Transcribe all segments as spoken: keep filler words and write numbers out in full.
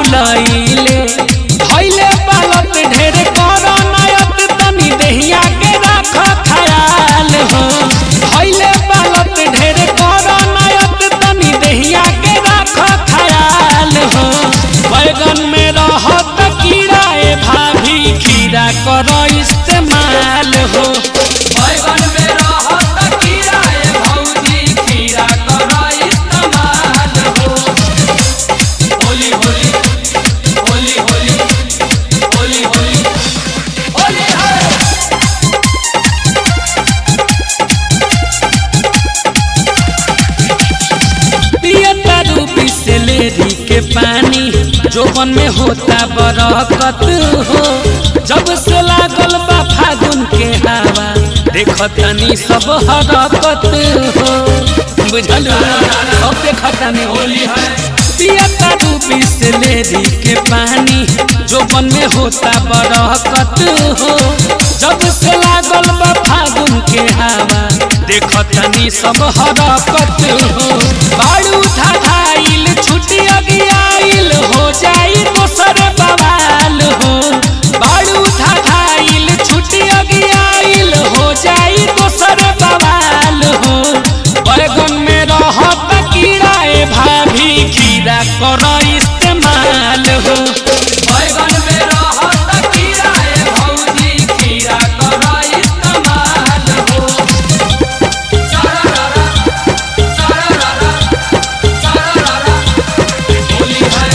भुलैले भइले बालत ढेर कर नायक तनी देहिया के रख ख्याल हो भइले बालत ढेर कर नायक तनी देहिया के रख ख्याल हो बैगन में रहत कीड़ा ए भाभी खीरा कर इस्तेमाल हो बैगन में रहत कीड़ा ए भौजी खीरा कर इस्तेमाल हो होली होली होली होली होली होली होली है पिया तारू बिसलेरी के पानी जोबन में होता बरकत हो जब से लागल बा फागुन के हवा देखतनी सब हरकत हो बुझल सब देखतनी होली है पिया तारू बिसलेरी के पानी जोबन में होता बरकत हो जब से लागल बा फागुन के हवा देखतनी सब हरकत हो बाड़ू धाधाइल छुटी अगियाइल हो जाई दोसर बवाल हो बाड़ू धाधाइल छुटी अगियाइल हो जाई दोसर बवाल हो बैगन में रहत कीड़ा ए भाभी खीरा कर इस्तेमाल हो बैगन में रहत कीड़ा ए भौजी खीरा कर इस्तेमाल हो सारा सारा सारा होली है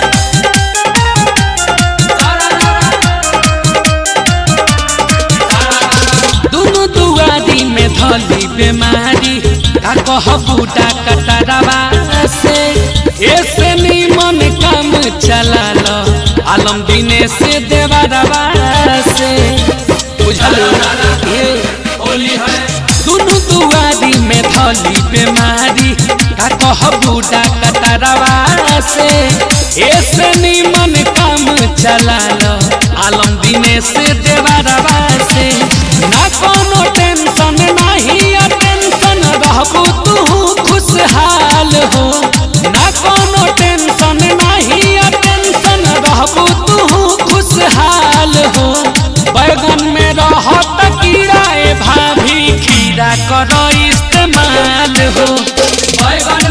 दुनु दुआरी में धली बीमारी का कह बूटा कटरवा से ऐसे निमन काम चला लो आलम दिने से देवरवा से बुझल ये होली है दुनु दुआरी में धली बीमारी का कह बूटा कटरवा से ऐसे निमन काम चला लो आलम दिने से देवरवा से ना कोनो टेंशन नहीं टेंशन रहबू तू खुशहाल हो ना कोनो टेंशन नहीं टेंशन रहबू तू खुशहाल हो बैगन में रहत कीड़ा ए भाभी खीरा कर इस्तेमाल हो बैगन